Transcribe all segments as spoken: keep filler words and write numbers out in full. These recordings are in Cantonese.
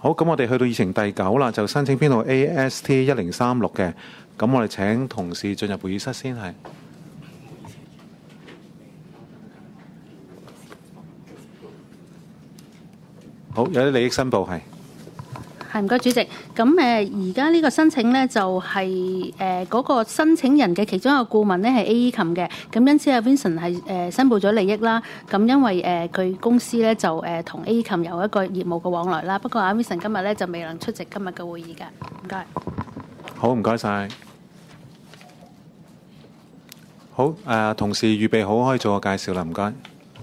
好，咁我哋去到議程第九啦，就申請編號 A S T 一零三六嘅。咁我哋請同事進入會議室先係。好，有啲利益申報係。 係，唔該主席。咁誒而家呢個申請咧就係誒嗰個申請人嘅其中一個顧問咧係 AECOM 嘅，咁因此阿 Vincent 係誒申報咗利益啦。咁因為誒佢公司咧就誒同 AECOM 有一個業務嘅往來啦。不過阿 Vincent 今日咧就未能出席今日嘅會議㗎。唔該。 好，唔該晒。好，誒、呃、同事預備好可以做個介紹啦，唔該。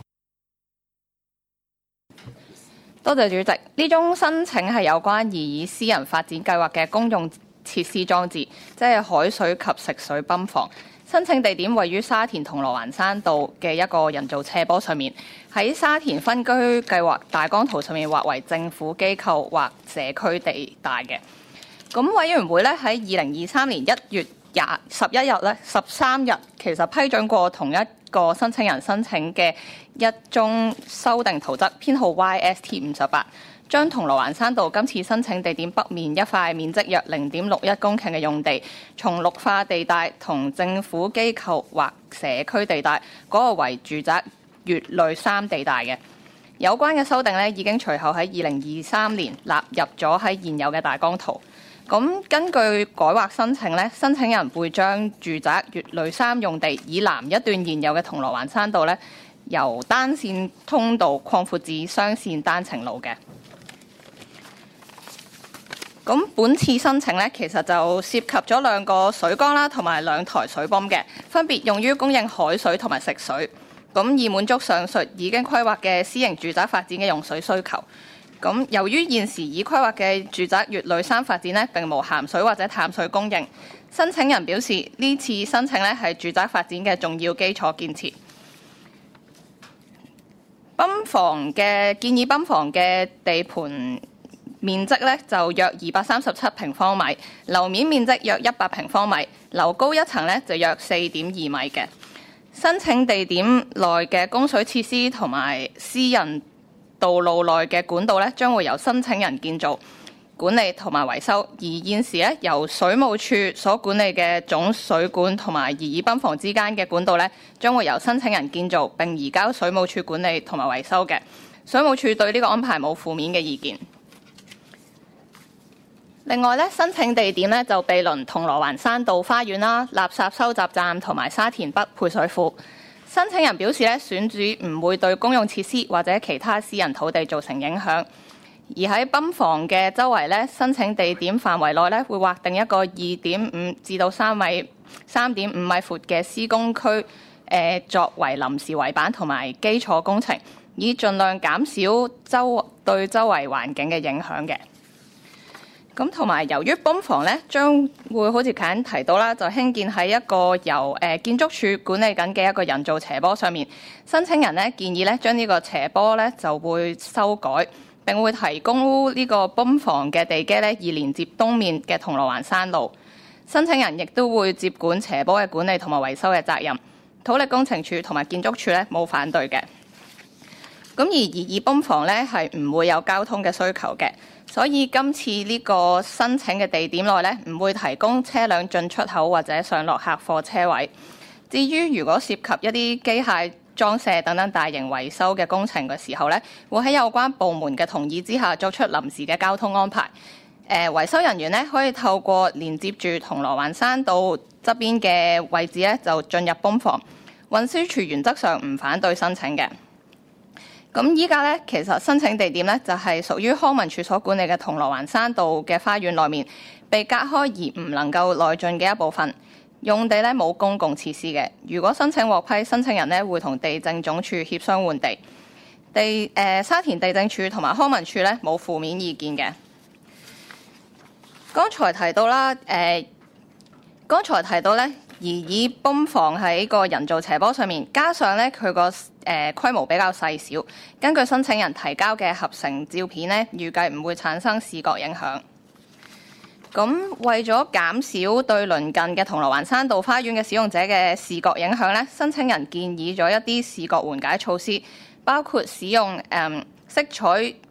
多謝主席。呢宗申請係有關擬議私人發展計劃嘅公用設施裝置，即係海水及食水泵房。申請地點位於沙田銅鑼灣山道嘅一個人造斜坡上面，喺沙田分居計劃大綱圖上面劃為政府機構或社區地帶嘅。咁委員會咧喺二零二三年一月廿十一日咧十三日，其實批准過同一個申請人申請嘅一宗修訂圖則編號 Y S T 五十八，將銅鑼灣山道今次申請地點北面一塊面積約零點六一公頃嘅用地，從綠化地帶同政府機構或社區地帶嗰個為住宅乙類三地帶嘅。有關嘅修訂咧已經隨後喺二零二三年納入咗喺現有嘅大綱圖。咁根據改劃申請咧，申請人會將住宅乙類三用地以南一段現有嘅銅鑼灣山道咧，由單線通道擴闊至雙線單程路嘅。咁本次申請咧，其實就涉及咗兩個水缸啦，同埋兩台水泵嘅，分別用於供應海水同埋食水。咁以滿足上述已經規劃嘅私營住宅發展嘅用水需求。咁由於現時已規劃嘅住宅乙類三發展呢，並無鹹水或者淡水供應，申請人表示呢次申請呢係住宅發展嘅重要基礎建設。泵房嘅建議泵房嘅地盤面積呢就約二百三十七平方米，樓面面積約一百平方米，樓高一層呢就約四點二米嘅。申請地點內嘅供水設施同埋私人道路內嘅管道咧，將會由申請人建造、管理同埋維修。而現時咧，由水務署所管理嘅總水管同埋擬議泵房之間嘅管道咧，將會由申請人建造並移交水務署管理同埋維修嘅。水務署對呢個安排冇負面嘅意見。另外咧，申請地點咧就毗鄰銅鑼灣山道花園啦、垃圾收集站同埋沙田北配水庫。申請人表示咧，選址唔會對公用設施或者其他私人土地造成影響。而喺泵房嘅周圍咧，申請地點範圍內咧會劃定一個二點五至到三米、三點五米闊嘅施工區，誒、呃、作為臨時圍板同埋基礎工程，以盡量減少周對周圍環境嘅影響嘅。咁同埋，由於泵房咧將會好似頭先提到啦，就興建喺一個由誒建築署管理緊嘅一個人造斜坡上面。申請人咧建議咧將呢個斜坡咧就會修改，並會提供呢個泵房嘅地基咧以連接東面嘅銅鑼灣山路。申請人亦都會接管斜坡嘅管理同埋維修嘅責任。土力工程署同埋建築署咧冇反對嘅。咁而擬議泵房咧係唔會有交通嘅需求嘅。所以今次呢個申請嘅地點內咧，唔會提供車輛進出口或者上落客貨車位。至於如果涉及一啲機械裝卸等等大型維修嘅工程嘅時候咧，會喺有關部門嘅同意之下作出臨時嘅交通安排。誒、呃、維修人員咧可以透過連接住銅鑼灣山道側邊嘅位置咧，就進入泵房。運輸署原則上唔反對申請嘅。咁依家咧，其實申請地點咧就係屬於康文署所管理嘅銅鑼灣山道嘅花園內面，被隔開而唔能夠內進嘅一部分。用地咧冇公共設施嘅。如果申請獲批，申請人咧會同地政總署協商換地。地誒、呃、沙田地政署同埋康文署咧冇負面意見嘅。剛才提到啦，誒、呃，剛才提到咧。擬議泵房喺個人造斜坡上面，加上咧佢個誒規模比較細小，根據申請人提交嘅合成照片咧，預計唔會產生視覺影響。咁為咗減少對鄰近嘅銅鑼灣山道花園嘅使用者嘅視覺影響咧，申請人建議咗一啲視覺緩解措施，包括使用誒、嗯、色彩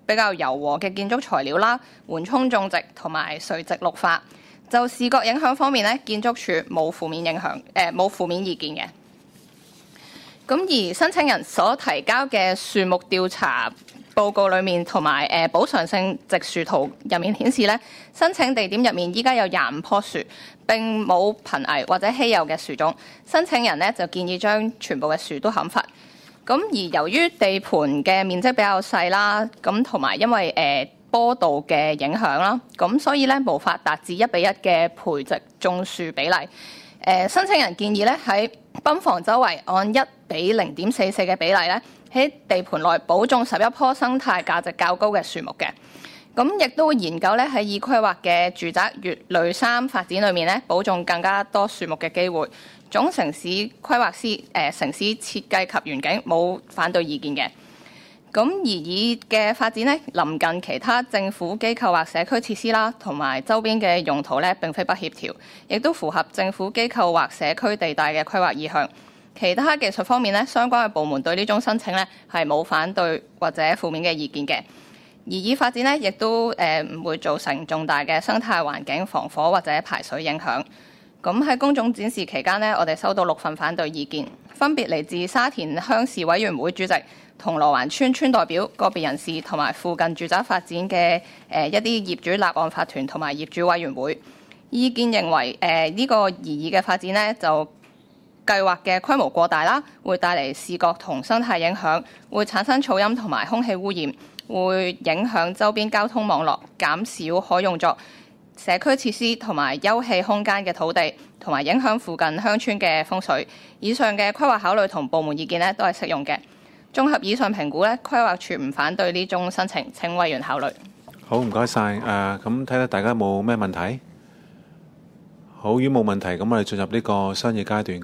比較柔和嘅建築材料啦，緩衝種植同埋垂直綠化。就視覺影響方面咧，建築署冇負面影響，誒冇負面意見嘅。咁而申請人所提交嘅樹木調查報告裏面同埋誒補償性植樹圖入面顯示咧，申請地點入面依家有廿五棵樹，並冇瀕危或者稀有嘅樹種。申請人咧就建議將全部嘅樹都砍伐。咁而由於地盤嘅面積比較細啦，咁同埋因為誒、呃、坡度嘅影響啦，咁所以咧無法達至一比一嘅培植種樹比例。誒、呃、申請人建議咧喺泵房周圍按一比零點四四嘅比例咧，喺地盤內補種十一棵生態價值較高嘅樹木嘅。咁亦都會研究咧喺已規劃嘅住宅乙類三發展裏面咧，補種更加多樹木嘅機會。總城市規劃師誒、呃、城市設計及園境冇反對意見嘅。咁而以嘅發展咧，臨近其他政府機構或社區設施啦，同埋周邊嘅用途咧，並非不協調，亦都符合政府機構或社區地帶嘅規劃意向。其他技術方面咧，相關嘅部門對呢種申請咧係冇反對或者負面嘅意見嘅。而以發展咧，亦都誒唔會造成重大嘅生態環境、防火或者排水影響。咁喺公眾展示期間呢，我哋收到六份反對意見，分別嚟自沙田鄉事委員會主席、銅鑼灣村村代表、個別人士同埋附近住宅發展嘅誒一啲業主立案法團同埋業主委員會。意見認為誒呢個擬議嘅發展呢，就計劃嘅規模過大啦，會帶嚟視覺同生態影響，會產生噪音同埋空氣污染，會影響周邊交通網絡，減少可用作社區設施同埋休憩空間嘅土地，同埋影響附近鄉村嘅風水。以上嘅規劃考慮同部門意見呢都係適用嘅。綜合以上評估呢，規劃署唔反對呢宗申請，請委員考慮。 好，唔該晒。誒，咁睇睇大家有冇咩問題？好，如果冇問題，咁我哋進入呢個商議階段。